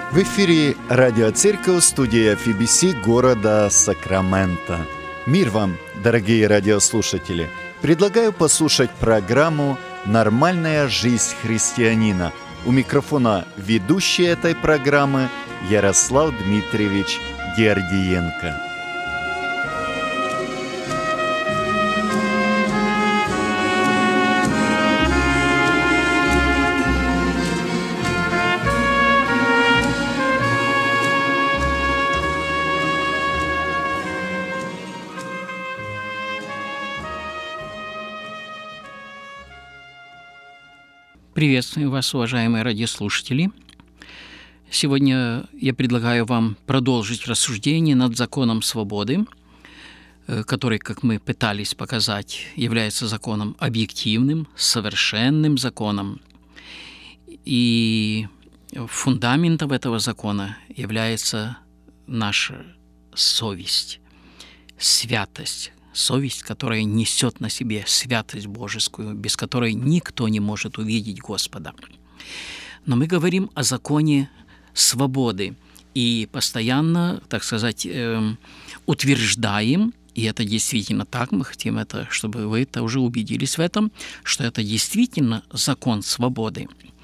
В эфире радиоцерковь, студия FEBC города Сакраменто. Мир вам, дорогие радиослушатели! Предлагаю послушать программу «Нормальная жизнь христианина». У микрофона ведущий этой программы Ярослав Дмитриевич Георгиенко. Приветствую вас, уважаемые радиослушатели. Сегодня я предлагаю вам продолжить рассуждение над законом свободы, который, как мы пытались показать, является законом объективным, совершенным законом. И фундаментом этого закона является наша совесть, святость. Совесть, которая несет на себе святость божескую, без которой никто не может увидеть Господа. Но мы говорим о законе свободы и постоянно, так сказать, утверждаем, и это действительно так, мы хотим это, чтобы вы это уже убедились в этом, что это действительно закон свободы.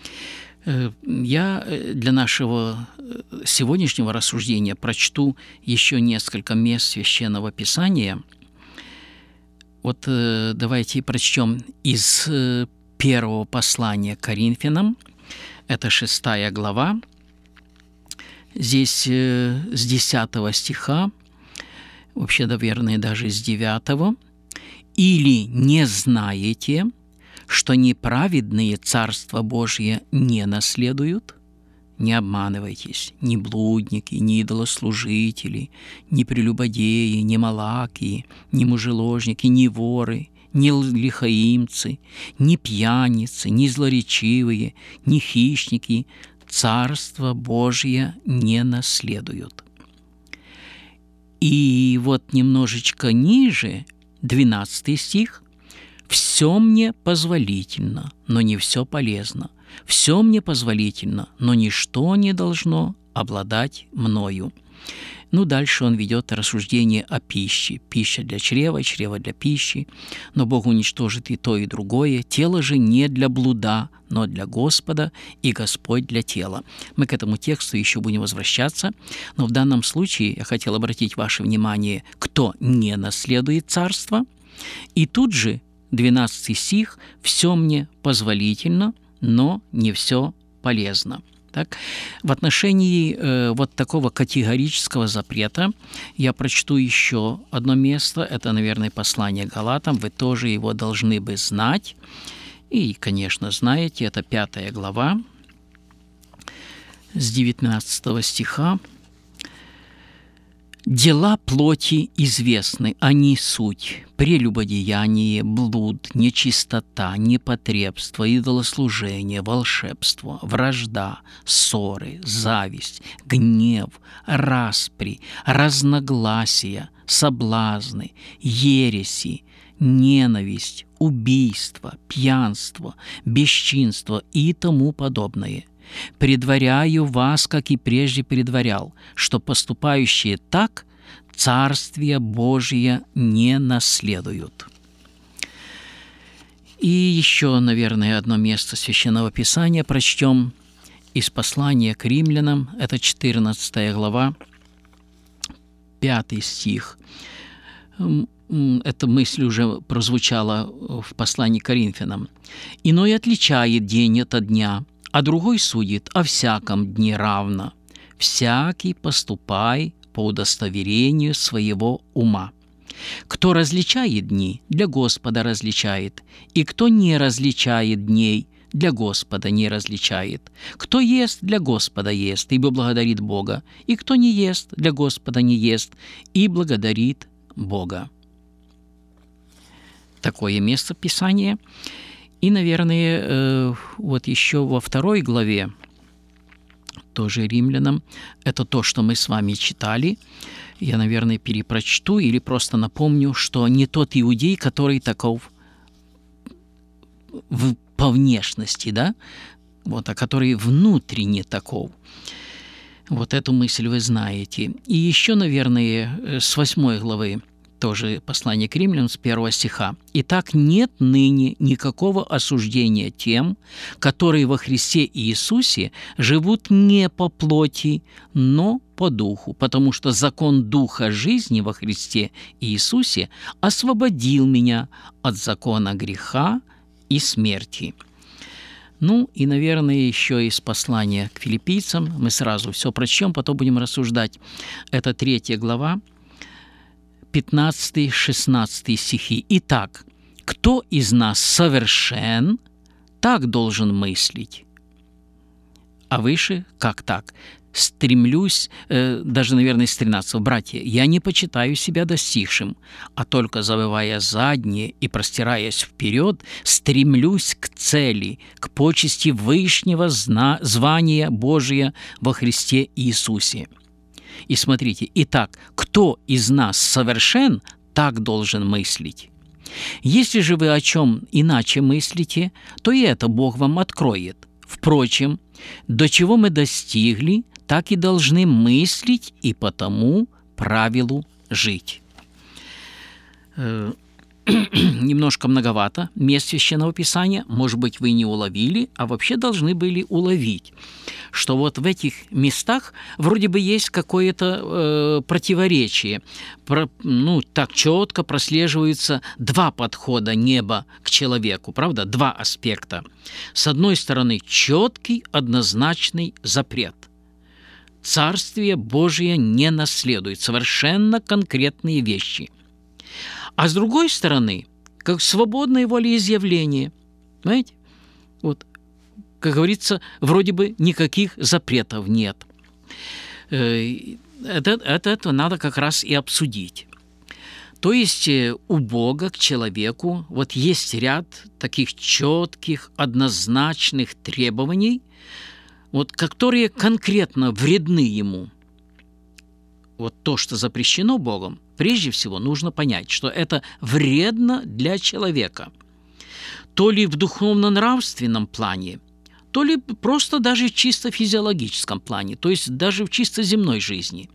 Я для нашего сегодняшнего рассуждения прочту еще несколько мест Священного Писания. Вот давайте прочтем из первого послания к Коринфянам, это 6 глава, здесь с 10 стиха, вообще, наверное, даже с 9. «Или не знаете, что неправедные Царство Божие не наследуют? Не обманывайтесь, ни блудники, ни идолослужители, ни прелюбодеи, ни малакии, ни мужеложники, ни воры, ни лихаимцы, ни пьяницы, ни злоречивые, ни хищники Царство Божие не наследуют». И вот немножечко ниже, 12 стих, «Все мне позволительно, но не все полезно. Все мне позволительно, но ничто не должно обладать мною». Ну, дальше он ведет рассуждение о пище. Пища для чрева, чрево для пищи. Но Бог уничтожит и то, и другое. Тело же не для блуда, но для Господа, и Господь для тела. Мы к этому тексту еще будем возвращаться. Но в данном случае я хотел обратить ваше внимание, кто не наследует царство. И тут же 12 стих «Все мне позволительно, но не все полезно». Так? В отношении вот такого категорического запрета я прочту еще одно место. Это, наверное, послание Галатам. Вы тоже его должны бы знать. И, конечно, знаете, это 5 глава с 19 стиха. «Дела плоти известны, они суть: прелюбодеяние, блуд, нечистота, непотребство, идолослужение, волшебство, вражда, ссоры, зависть, гнев, распри, разногласия, соблазны, ереси, ненависть, убийство, пьянство, бесчинство и тому подобное. Предваряю вас, как и прежде предварял, что поступающие так Царствие Божие не наследуют». И еще, наверное, одно место Священного Писания прочтем из послания к римлянам, это 14 глава, 5 стих. Эта мысль уже прозвучала в послании к Коринфянам. «Иной отличает день от дня, а другой судит о всяком дне равно. Всякий поступай по удостоверению своего ума. Кто различает дни, для Господа различает, и кто не различает дней, для Господа не различает. Кто ест, для Господа ест, ибо благодарит Бога, и кто не ест, для Господа не ест, и благодарит Бога». Такое место Писания. И, наверное, вот еще во 2 главе, тоже римлянам, это то, что мы с вами читали. Я, наверное, перепрочту или просто напомню, что не тот иудей, который таков по внешности, да, вот, а который внутренне таков. Вот эту мысль вы знаете. И еще, наверное, с 8 главы, тоже послание к римлянам, с 1 стиха. «Итак, нет ныне никакого осуждения тем, которые во Христе Иисусе живут не по плоти, но по духу, потому что закон Духа жизни во Христе Иисусе освободил меня от закона греха и смерти». Ну и, наверное, еще из послания к филиппийцам. Мы сразу все прочтем, потом будем рассуждать. Это 3 глава, 15-16 стихи. «Итак, кто из нас совершен, так должен мыслить». А выше как так? «Стремлюсь», даже, наверное, с 13, «братья, я не почитаю себя достигшим, а только забывая заднее и простираясь вперед, стремлюсь к цели, к почести вышнего звания Божия во Христе Иисусе». И смотрите, «Итак, кто из нас совершен, так должен мыслить. Если же вы о чем иначе мыслите, то и это Бог вам откроет. Впрочем, до чего мы достигли, так и должны мыслить и по тому правилу жить». Немножко многовато мест Священного Писания, может быть, вы не уловили, а вообще должны были уловить, что вот в этих местах вроде бы есть какое-то противоречие. Так четко прослеживаются два подхода неба к человеку, правда? Два аспекта. С одной стороны, четкий, однозначный запрет. Царствие Божие не наследует, совершенно конкретные вещи. А с другой стороны, как свободное волеизъявление, понимаете? Вот, как говорится, вроде бы никаких запретов нет. Это надо как раз и обсудить. То есть у Бога к человеку вот есть ряд таких четких, однозначных требований, вот, которые конкретно вредны ему. Вот то, что запрещено Богом, прежде всего нужно понять, что это вредно для человека. То ли в духовно-нравственном плане, то ли просто даже в чисто физиологическом плане, то есть даже в чисто земной жизни.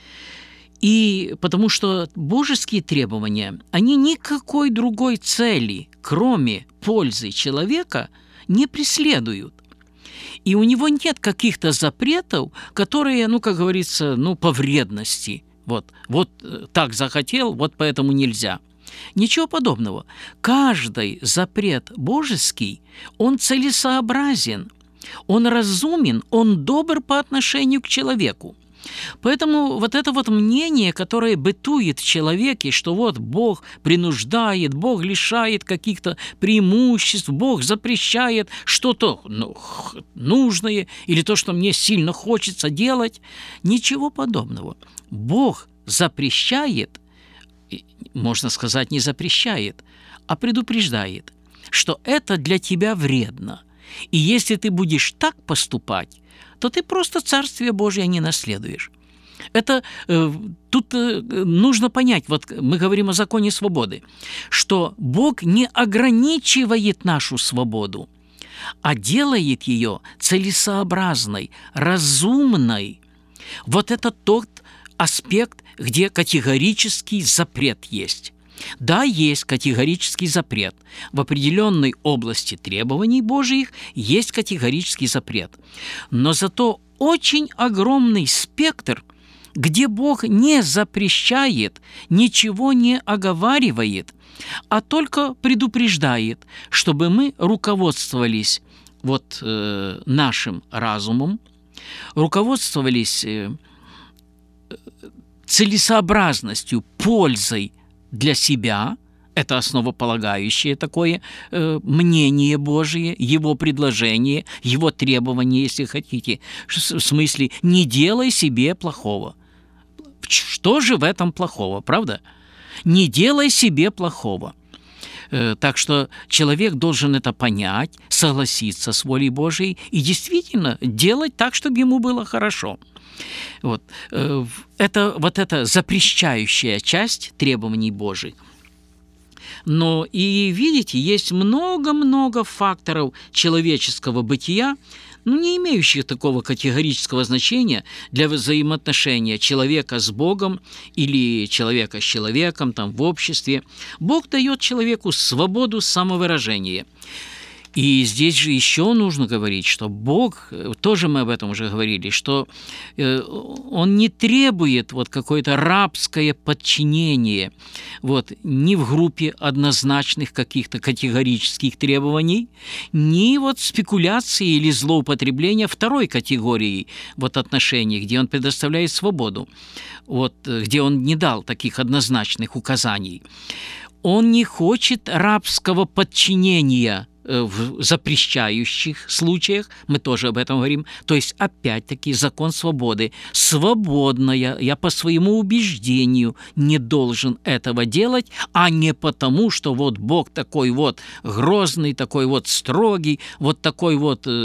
И потому что божеские требования, они никакой другой цели, кроме пользы человека, не преследуют. И у него нет каких-то запретов, которые, как говорится, по вредности. Вот так захотел, вот поэтому нельзя. Ничего подобного. Каждый запрет божеский, он целесообразен, он разумен, он добр по отношению к человеку. Поэтому вот это вот мнение, которое бытует в человеке, что вот Бог принуждает, Бог лишает каких-то преимуществ, Бог запрещает что-то нужное или то, что мне сильно хочется делать, ничего подобного. Бог запрещает, можно сказать, не запрещает, а предупреждает, что это для тебя вредно. И если ты будешь так поступать, то ты просто Царствие Божие не наследуешь. Это тут нужно понять, вот мы говорим о законе свободы, что Бог не ограничивает нашу свободу, а делает ее целесообразной, разумной. Вот это тот аспект, где категорический запрет есть. Да, есть категорический запрет. В определенной области требований Божьих есть категорический запрет. Но зато очень огромный спектр, где Бог не запрещает, ничего не оговаривает, а только предупреждает, чтобы мы руководствовались нашим разумом, руководствовались целесообразностью, пользой для себя, это основополагающее такое мнение Божие, Его предложение, Его требование, если хотите. В смысле, не делай себе плохого. Что же в этом плохого, правда? Не делай себе плохого. Так что человек должен это понять, согласиться с волей Божией и действительно делать так, чтобы ему было хорошо. Это запрещающая часть требований Божьих. Но и видите, есть много-много факторов человеческого бытия, не имеющих такого категорического значения для взаимоотношения человека с Богом или человека с человеком там, в обществе. Бог дает человеку свободу самовыражения. И здесь же еще нужно говорить, что Бог, тоже мы об этом уже говорили, что Он не требует вот какое-то рабское подчинение ни в группе однозначных каких-то категорических требований, ни вот спекуляции или злоупотребления второй категории отношений, где Он предоставляет свободу, где Он не дал таких однозначных указаний. Он не хочет рабского подчинения в запрещающих случаях, мы тоже об этом говорим, то есть опять-таки закон свободы. Свободно я по своему убеждению не должен этого делать, а не потому, что Бог такой грозный, такой строгий, такой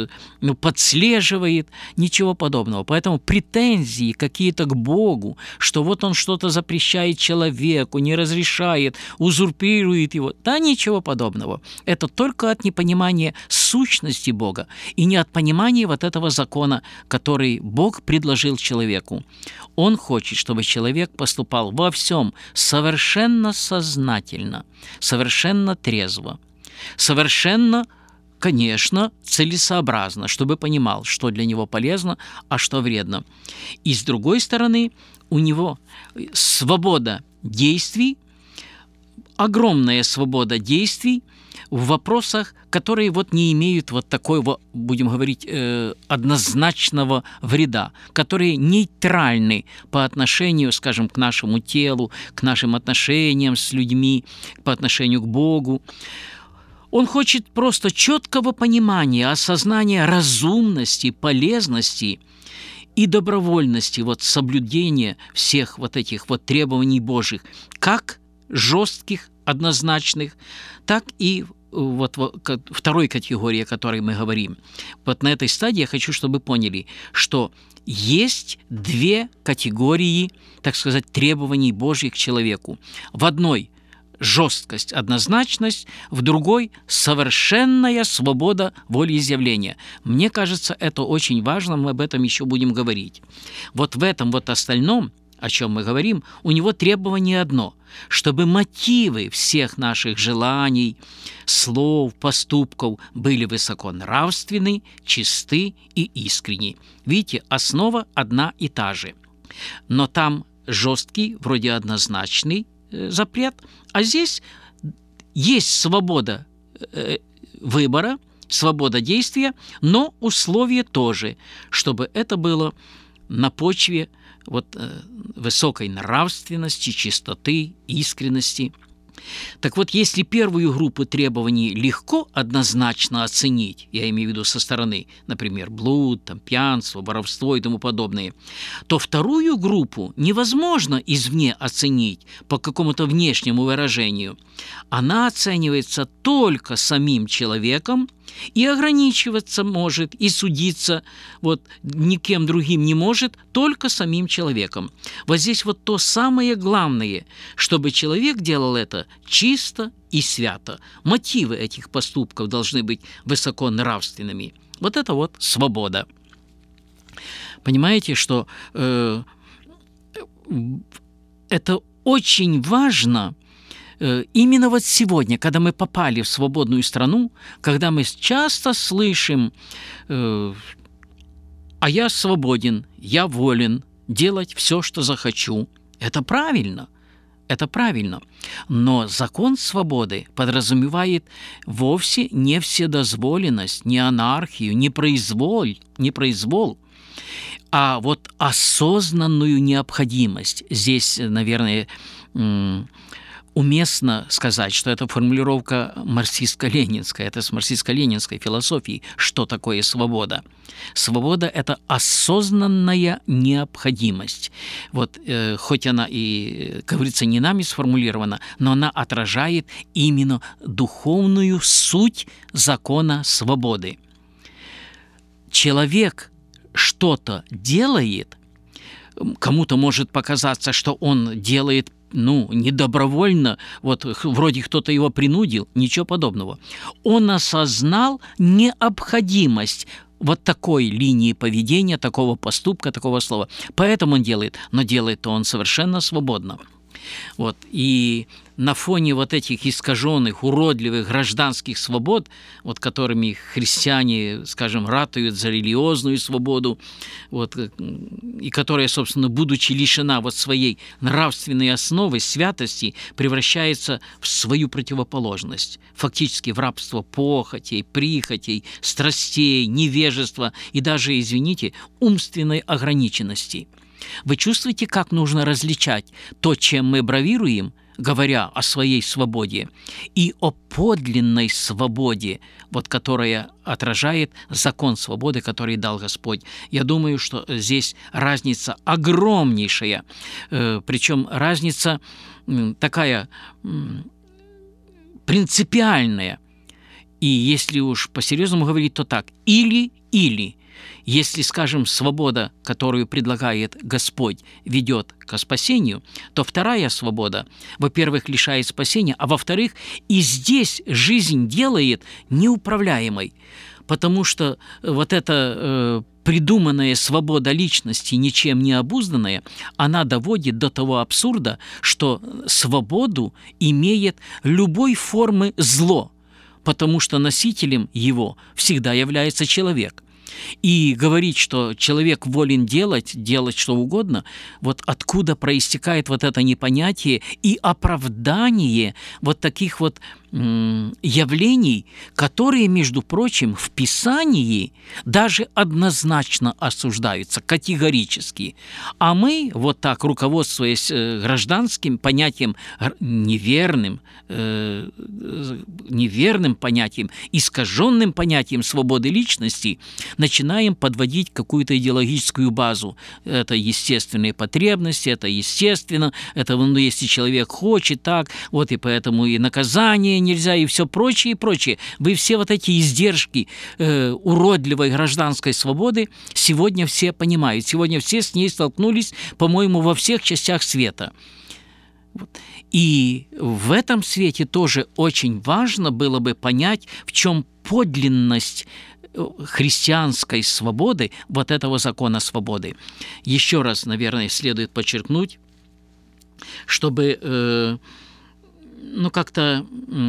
подслеживает, ничего подобного. Поэтому претензии какие-то к Богу, что Он что-то запрещает человеку, не разрешает, узурпирует его, да ничего подобного. Это только от непонимания сущности Бога и не от понимания этого закона, который Бог предложил человеку. Он хочет, чтобы человек поступал во всем совершенно сознательно, совершенно трезво, совершенно, конечно, целесообразно, чтобы понимал, что для него полезно, а что вредно. И с другой стороны, у него свобода действий, огромная свобода действий в вопросах, которые не имеют такого, будем говорить, однозначного вреда, которые нейтральны по отношению, скажем, к нашему телу, к нашим отношениям с людьми, по отношению к Богу. Он хочет просто четкого понимания, осознания разумности, полезности и добровольности соблюдения всех этих требований Божьих, как жестких, однозначных, так и второй категории, о которой мы говорим. На этой стадии я хочу, чтобы вы поняли, что есть две категории, так сказать, требований Божьих к человеку. В одной жесткость, однозначность, в другой совершенная свобода волеизъявления. Мне кажется, это очень важно, мы об этом еще будем говорить. В этом остальном, о чем мы говорим, у него требование одно – чтобы мотивы всех наших желаний, слов, поступков были высоконравственны, чисты и искренни. Видите, основа одна и та же. Но там жесткий, вроде однозначный запрет, а здесь есть свобода выбора, свобода действия, но условие тоже, чтобы это было на почве высокой нравственности, чистоты, искренности. Так если первую группу требований легко однозначно оценить, я имею в виду со стороны, например, блуд, пьянство, воровство и тому подобное, то вторую группу невозможно извне оценить по какому-то внешнему выражению. Она оценивается только самим человеком и ограничиваться может, и судиться никем другим не может, только самим человеком. Здесь то самое главное, чтобы человек делал это чисто и свято. Мотивы этих поступков должны быть высоко нравственными. Это свобода. Понимаете, что это очень важно. Именно сегодня, когда мы попали в свободную страну, когда мы часто слышим «а я свободен, я волен делать все, что захочу», это правильно, но закон свободы подразумевает вовсе не вседозволенность, не анархию, не произвол, а осознанную необходимость. Здесь, наверное, уместно сказать, что это формулировка марксистско-ленинская, это с марксистско-ленинской философии, что такое свобода. Свобода – это осознанная необходимость. Хоть она и, как говорится, не нами сформулирована, но она отражает именно духовную суть закона свободы. Человек что-то делает, кому-то может показаться, что он делает недобровольно, вроде кто-то его принудил, ничего подобного. Он осознал необходимость вот такой линии поведения, такого поступка, такого слова. Поэтому он делает, но делает-то он совершенно свободно. Вот. И на фоне вот этих искаженных, уродливых гражданских свобод, вот которыми христиане, скажем, ратуют за религиозную свободу, вот, и которая, собственно, будучи лишена вот своей нравственной основы, святости, превращается в свою противоположность, фактически в рабство похотей, прихотей, страстей, невежества и даже, извините, умственной ограниченности. Вы чувствуете, как нужно различать то, чем мы бравируем, говоря о своей свободе, и о подлинной свободе, вот, которая отражает закон свободы, который дал Господь. Я думаю, что здесь разница огромнейшая, причем разница такая принципиальная. И если уж по-серьезному говорить, то так: или-или. Если, скажем, свобода, которую предлагает Господь, ведет к спасению, то вторая свобода, во-первых, лишает спасения, а во-вторых, и здесь жизнь делает неуправляемой, потому что вот эта придуманная свобода личности, ничем не обузданная, она доводит до того абсурда, что свободу имеет любой формы зло, потому что носителем его всегда является человек. И говорить, что человек волен делать что угодно, вот откуда проистекает вот это непонятие и оправдание вот таких вот явлений, которые, между прочим, в Писании даже однозначно осуждаются, категорически. А мы, вот так, руководствуясь гражданским понятием, неверным понятием, искаженным понятием свободы личности, начинаем подводить какую-то идеологическую базу. Это естественные потребности, это естественно, это, ну, если человек хочет так, вот и поэтому и наказание нельзя, и все прочее, и прочее. Вы все вот эти издержки уродливой гражданской свободы сегодня все понимают. Сегодня все с ней столкнулись, по-моему, во всех частях света. И в этом свете тоже очень важно было бы понять, в чем подлинность христианской свободы, вот этого закона свободы. Еще раз, наверное, следует подчеркнуть, чтобы как-то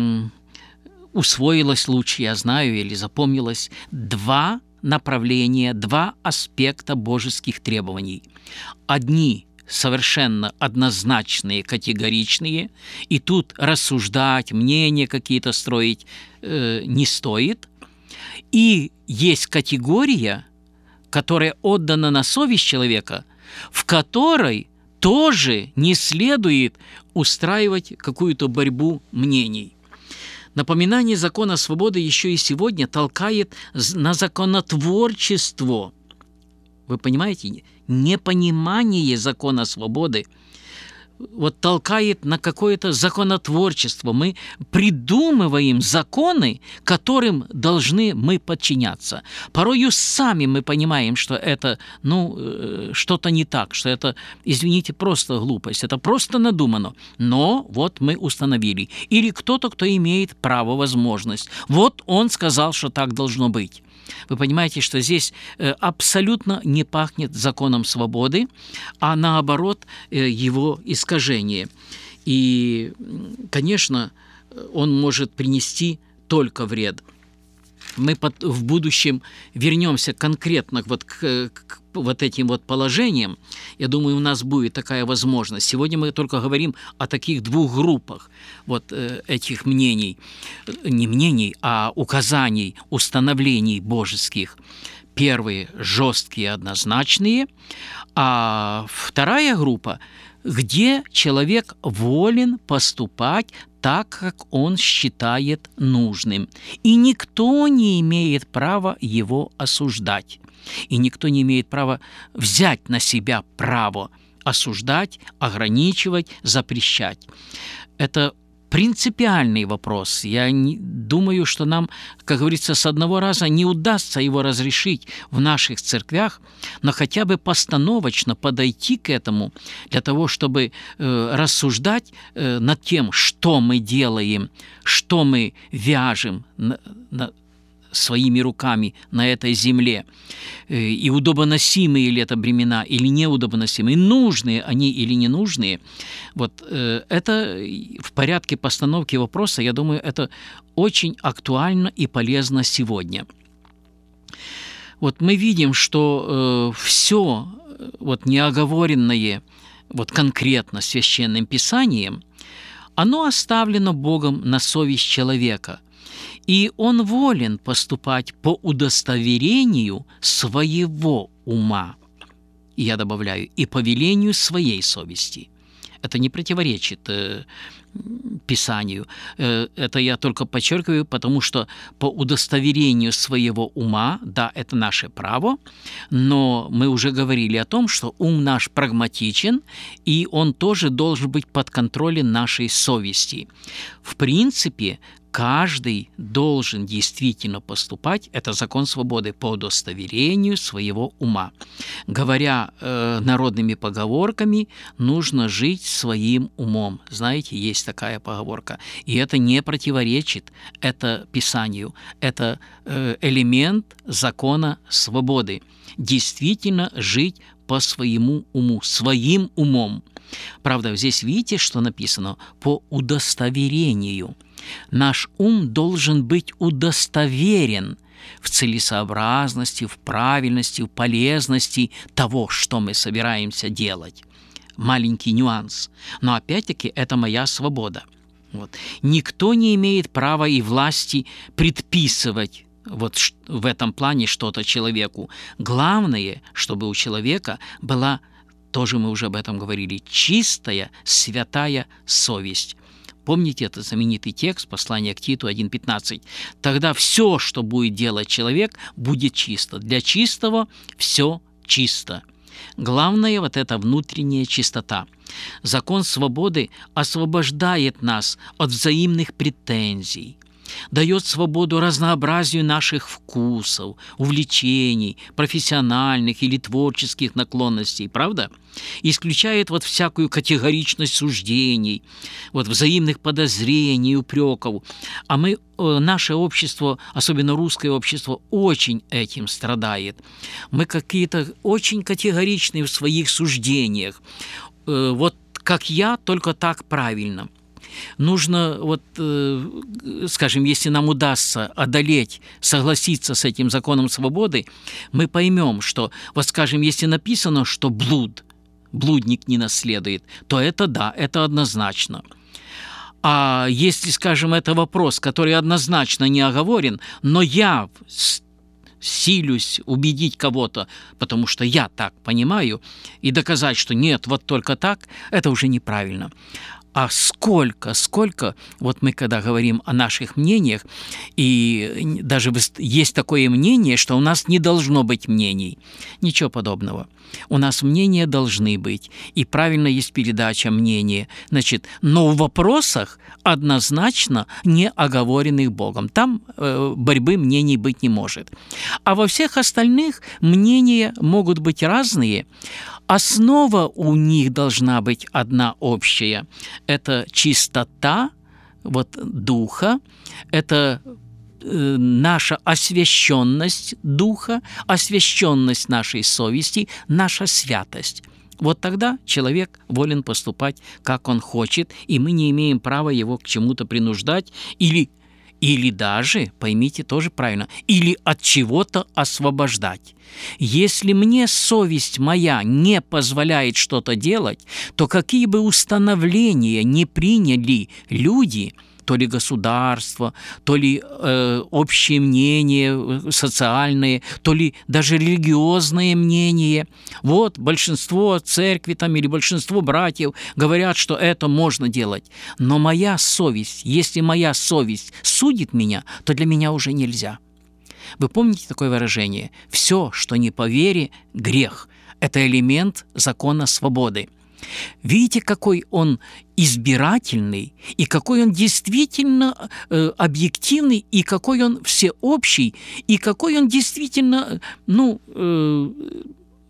усвоилось лучше, я знаю, или запомнилось, два направления, два аспекта божеских требований. Одни совершенно однозначные, категоричные, и тут рассуждать, мнения какие-то строить не стоит. И есть категория, которая отдана на совесть человека, в которой тоже не следует устраивать какую-то борьбу мнений. Напоминание закона свободы еще и сегодня толкает на законотворчество. Вы понимаете? Непонимание закона свободы вот толкает на какое-то законотворчество. Мы придумываем законы, которым должны мы подчиняться. Порою сами мы понимаем, что это, что-то не так, что это, извините, просто глупость, это просто надумано. Но вот мы установили. Или кто-то, кто имеет право, возможность. Вот он сказал, что так должно быть. Вы понимаете, что здесь абсолютно не пахнет законом свободы, а наоборот его искажение. И, конечно, он может принести только вред. Мы в будущем вернемся конкретно вот к вот этим вот положениям. Я думаю, у нас будет такая возможность. Сегодня мы только говорим о таких двух группах вот этих мнений. Не мнений, а указаний, установлений божеских. Первые – жесткие, однозначные, а вторая группа – где человек волен поступать так, как он считает нужным. И никто не имеет права его осуждать. И никто не имеет права взять на себя право осуждать, ограничивать, запрещать. Это принципиальный вопрос. Я думаю, что нам, как говорится, с одного раза не удастся его разрешить в наших церквях, но хотя бы постановочно подойти к этому для того, чтобы рассуждать над тем, что мы делаем, что мы вяжем своими руками на этой земле, и удобоносимые ли это бремена или неудобоносимые, нужные они или не нужные, вот это в порядке постановки вопроса, я думаю, это очень актуально и полезно сегодня. Вот мы видим, что все вот неоговоренное вот конкретно Священным Писанием, оно оставлено Богом на совесть человека, и он волен поступать по удостоверению своего ума, и я добавляю, и по велению своей совести. Это не противоречит Писанию. Это я только подчеркиваю, потому что по удостоверению своего ума, да, это наше право, но мы уже говорили о том, что ум наш прагматичен, и он тоже должен быть под контролем нашей совести. В принципе, каждый должен действительно поступать, это закон свободы, по удостоверению своего ума. Говоря народными поговорками, нужно жить своим умом. Знаете, есть такая поговорка. И это не противоречит это Писанию. Это элемент закона свободы. Действительно жить по своему уму, своим умом. Правда, здесь видите, что написано? По удостоверению. Наш ум должен быть удостоверен в целесообразности, в правильности, в полезности того, что мы собираемся делать. Маленький нюанс. Но опять-таки это моя свобода. Вот. Никто не имеет права и власти предписывать вот в этом плане что-то человеку. Главное, чтобы у человека была, тоже мы уже об этом говорили, чистая, святая совесть. Помните этот знаменитый текст, послание к Титу 1:15? «Тогда все, что будет делать человек, будет чисто. Для чистого все чисто». Главное вот эта внутренняя чистота. Закон свободы освобождает нас от взаимных претензий, дает свободу разнообразию наших вкусов, увлечений, профессиональных или творческих наклонностей, правда? Исключает вот всякую категоричность суждений, вот взаимных подозрений, упреков. А наше общество, особенно русское общество, очень этим страдает. Мы какие-то очень категоричные в своих суждениях. Вот как я, только так правильно. Нужно, вот, скажем, если нам удастся одолеть, согласиться с этим законом свободы, мы поймем, что, вот, скажем, если написано, что блудник не наследует, то это да, это однозначно. А если, скажем, это вопрос, который однозначно не оговорен, но я силюсь убедить кого-то, потому что я так понимаю, и доказать, что нет, вот только так, это уже неправильно. А сколько, вот мы когда говорим о наших мнениях, и даже есть такое мнение, что у нас не должно быть мнений. Ничего подобного. У нас мнения должны быть, и правильно есть передача мнения. Значит, но в вопросах однозначно не оговоренных Богом. Там борьбы мнений быть не может. А во всех остальных мнения могут быть разные. Основа у них должна быть одна общая. Это чистота вот, духа, это наша освященность духа, освященность нашей совести, наша святость. Вот тогда человек волен поступать, как он хочет, и мы не имеем права его к чему-то принуждать или даже, поймите тоже правильно, или от чего-то освобождать. Если мне совесть моя не позволяет что-то делать, то какие бы установления не приняли люди, то ли государство, то ли общее мнение социальное, то ли даже религиозное мнение. Вот большинство церкви там, или большинство братьев говорят, что это можно делать. Но моя совесть, если моя совесть судит меня, то для меня уже нельзя. Вы помните такое выражение? «Все, что не по вере, грех». Это элемент закона свободы. Видите, какой он избирательный, и какой он действительно объективный, и какой он всеобщий, и какой он действительно,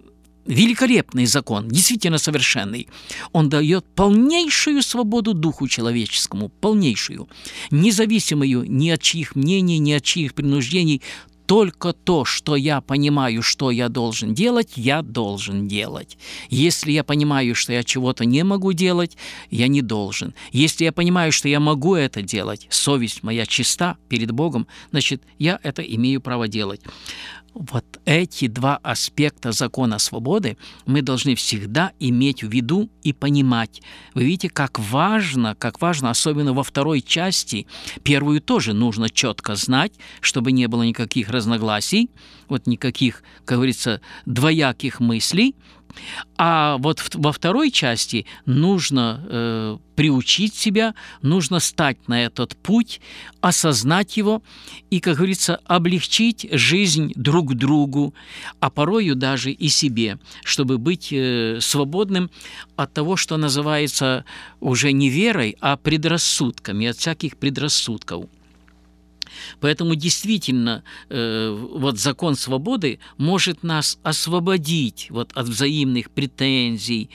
великолепный закон, действительно совершенный. Он дает полнейшую свободу духу человеческому, полнейшую, независимую ни от чьих мнений, ни от чьих принуждений. Только то, что я понимаю, что я должен делать, я должен делать. Если я понимаю, что я чего-то не могу делать, я не должен. Если я понимаю, что я могу это делать, совесть моя чиста перед Богом, значит, я это имею право делать. Вот эти два аспекта закона свободы мы должны всегда иметь в виду и понимать. Вы видите, как важно, особенно во второй части. Первую тоже нужно четко знать, чтобы не было никаких разногласий, вот никаких, как говорится, двояких мыслей. А вот во второй части нужно приучить себя, нужно стать на этот путь, осознать его и, как говорится, облегчить жизнь друг другу, а порою даже и себе, чтобы быть свободным от того, что называется уже не верой, а предрассудками, от всяких предрассудков. Поэтому действительно вот закон свободы может нас освободить вот от взаимных претензий,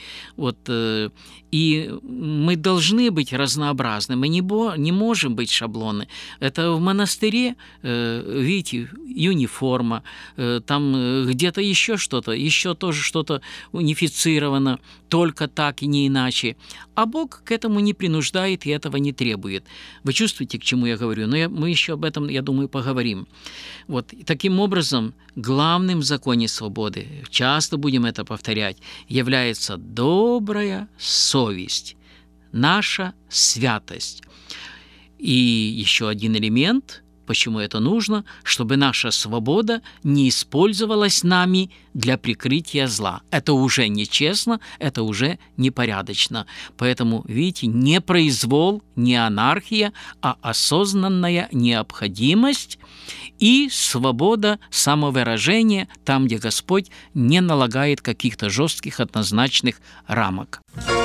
и мы должны быть разнообразны, мы не можем быть шаблонны. Это в монастыре, видите, униформа, там где-то еще что-то, еще тоже что-то унифицировано, только так и не иначе. А Бог к этому не принуждает и этого не требует. Вы чувствуете, к чему я говорю? Но мы еще об этом, я думаю, поговорим. Вот таким образом, главным в законе свободы, часто будем это повторять, является добрая совесть, наша святость. И еще один элемент, почему это нужно, чтобы наша свобода не использовалась нами для прикрытия зла. Это уже нечестно, это уже непорядочно. Поэтому, видите, не произвол, не анархия, а осознанная необходимость и свобода самовыражения там, где Господь не налагает каких-то жестких, однозначных рамок.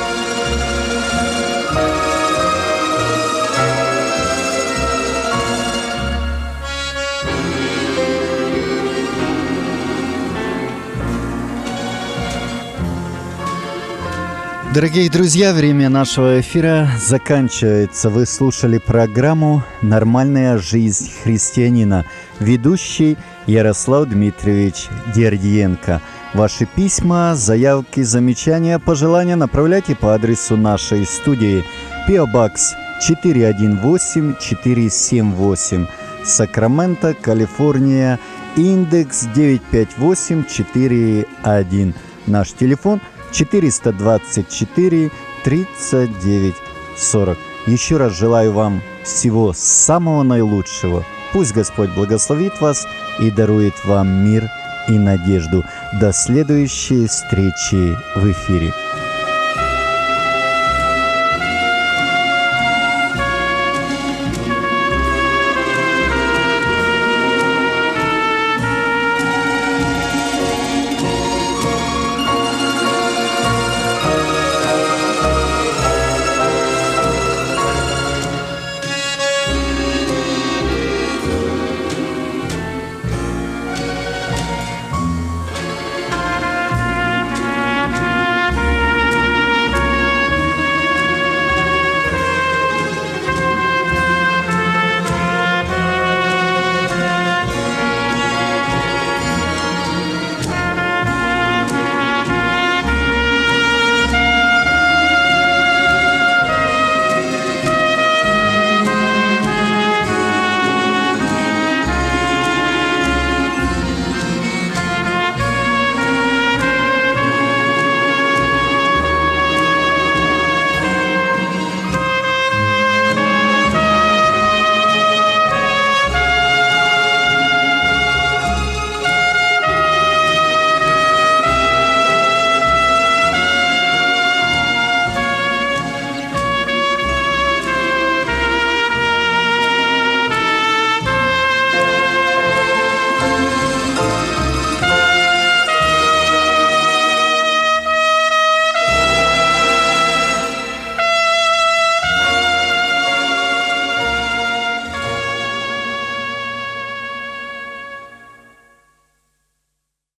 Дорогие друзья, время нашего эфира заканчивается. Вы слушали программу «Нормальная жизнь христианина». Ведущий Ярослав Дмитриевич Дердиенко. Ваши письма, заявки, замечания, пожелания направляйте по адресу нашей студии. P.O. Box 418-478, Сакраменто, Калифорния, индекс 95841. Наш телефон 424 39 40. Еще раз желаю вам всего самого наилучшего. Пусть Господь благословит вас и дарует вам мир и надежду. До следующей встречи в эфире.